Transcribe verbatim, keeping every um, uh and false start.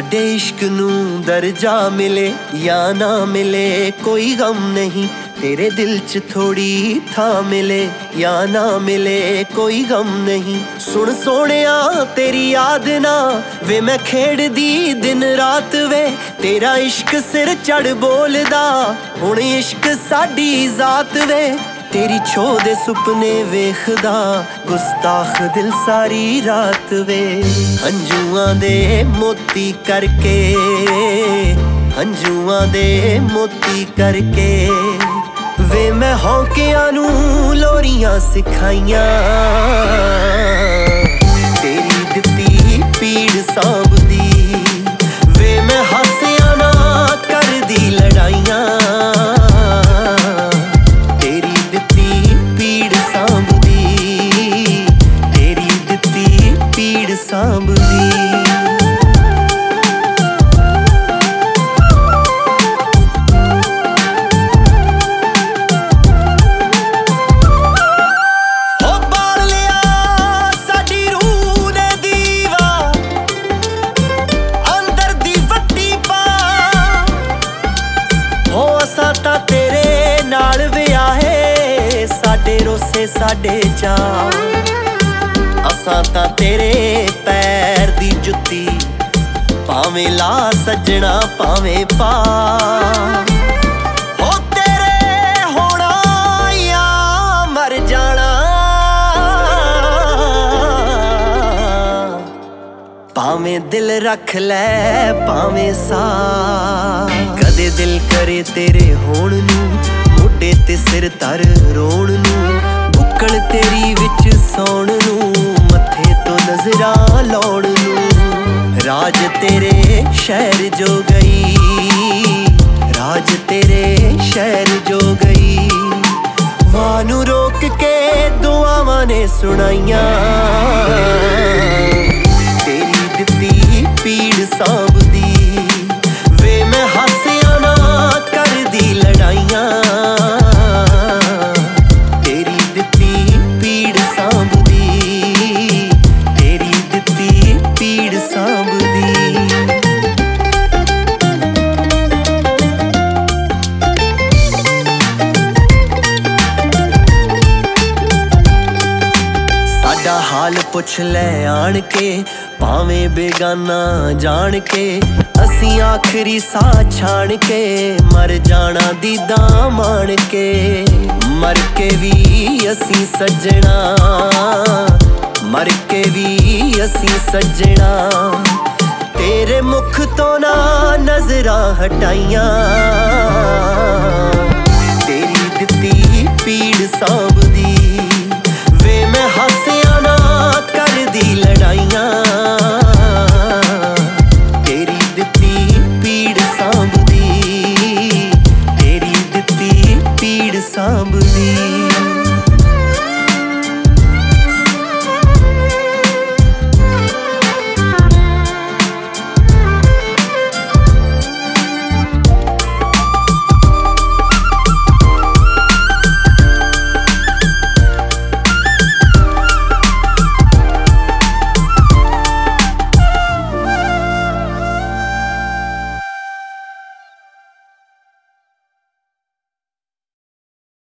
साडे इश्क नू दर्जा मिले या ना मिले कोई गम नहीं, तेरे दिल च थोड़ी था मिले या ना मिले कोई गम नहीं। सुन सोनिया तेरी याद ना वे मैं खेड़दी दिन रात वे, तेरा इश्क सिर चढ़ बोलदा हुण इश्क साडी जात वे। तेरी छो दे सुपने वेखदा गुस्ताख दिल सारी रात वे। हंजुआं दे मोती करके हंजुआं दे मोती करके वे मैं हौकियां नू लोरियां सिखाइयां। तेरी दित्ती पीड़ सांभदी वे मैं हासियां ना करदी लड़ाइयां। रोसे साडे चा असां तां तेरे पैर दी जुत्ती भावें ला सजना भावें पा। हो तेरे होना या मर जाना भावें दिल रख लै भावें सा। कदे दिल करे तेरे होण नू मोढे ते सिर तर रोण नू, बुक्कल तेरी विच सौण नू मत्थे तो नजरां लाउण नू। राज तेरे शहर जो गई राज तेरे शहर जो गई, वानू रोक के दुआवां ने सुनाइयां। तेरी दित्ती पीड़ सांभदी वे मैं हासियां ना करदी लड़ाइयां। हाल पुछ ले आन के भावें बेगाना जान के, असी आखरी सा छाण के मर जाना दीदा मान के। मर के भी असी सजना मर के भी असी सजना तेरे मुख तो ना नजरां हटाइयां। तेरी दित्ती पीड़ सांभ